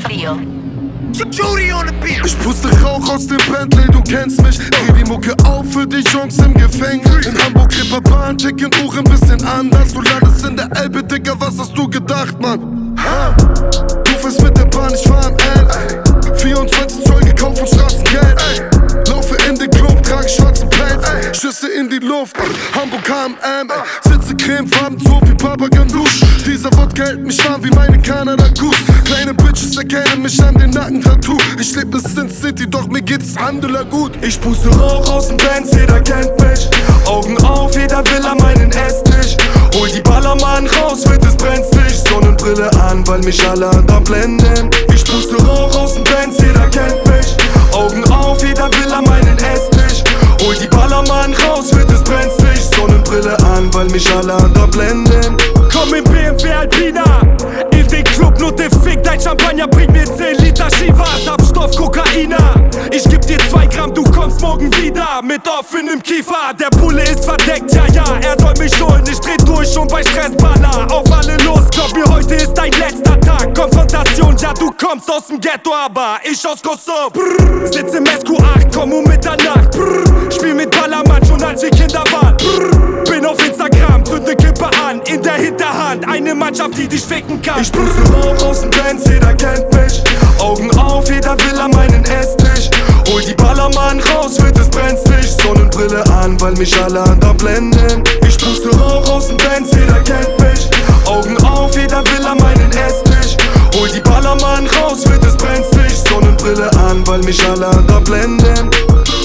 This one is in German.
Studio. Ich puste Rauch aus dem Bentley, du kennst mich. Dreh die Mucke auf für die Jungs im Gefängnis. In Hamburg, Reeperbahn, checken Uhren bisschen anders. Du landest in der Elbe, Digga, was hast du gedacht, Mann? Du fährst mit der Bahn, ich fahr am L. 24 Zoll gekauft von Straßengeld. Laufe in den Club, trage schwarzen Pelz. Schüsse in die Luft, Hamburg HM. Sitze cremefarben, so wie Papa Ganoush. Dieser Wodka hält mich warm wie meine Canada Goose. Kleine Bitches erkennen mich an den Nacken-Tattoo. Ich lebe bis Sin City, doch mir geht's Alhamdulillah gut. Ich puste Rauch aus dem Benz, jeder kennt mich. Augen auf, jeder will an meinen Esstisch. Hol die Ballermann raus, wird es brenzlig. Sonnenbrille an, weil mich alle anderen blenden. Ich puste Rauch aus dem Benz, jeder kennt mich. Augen auf, jeder will an meinen Esstisch. Hol die Ballermann raus, wird es brenzlig. Sonnenbrille an, weil mich alle anderen blenden. Komm im BMW Alpina, in den Club nur defikt. Dein Champagner bringt mir 10 Liter Chivas, Abstoff Kokaina. Ich geb dir 2 Gramm, du kommst morgen wieder. Mit offenem Kiefer, der Bulle ist verdeckt, ja, ja. Er soll mich holen, ich dreh durch und bei Stressballer. Auf alle los, glaub mir, heute ist dein letzter Tag. Konfrontation, ja, du kommst aus dem Ghetto, aber ich aus Kosovo. Sitz im SQ8, komm um Mitternacht. Spiel mit Ballermann schon als wir Kinder waren. Bin auf Instagram, zünde Kippe an, in der Hinterhand eine Mannschaft, die dich ficken kann. Ich puste Rauch aus dem Benz, jeder kennt mich. Augen auf, jeder will an meinen Esstisch. Hol die Ballermann raus, wird es brenzlig. Sonnenbrille an, weil mich alle anderen blenden. Ich puste Rauch aus dem Benz, jeder kennt mich. Augen auf, jeder will an meinen Esstisch. Hol die Ballermann raus, wird es brenzlig. Sonnenbrille an, weil mich alle anderen blenden.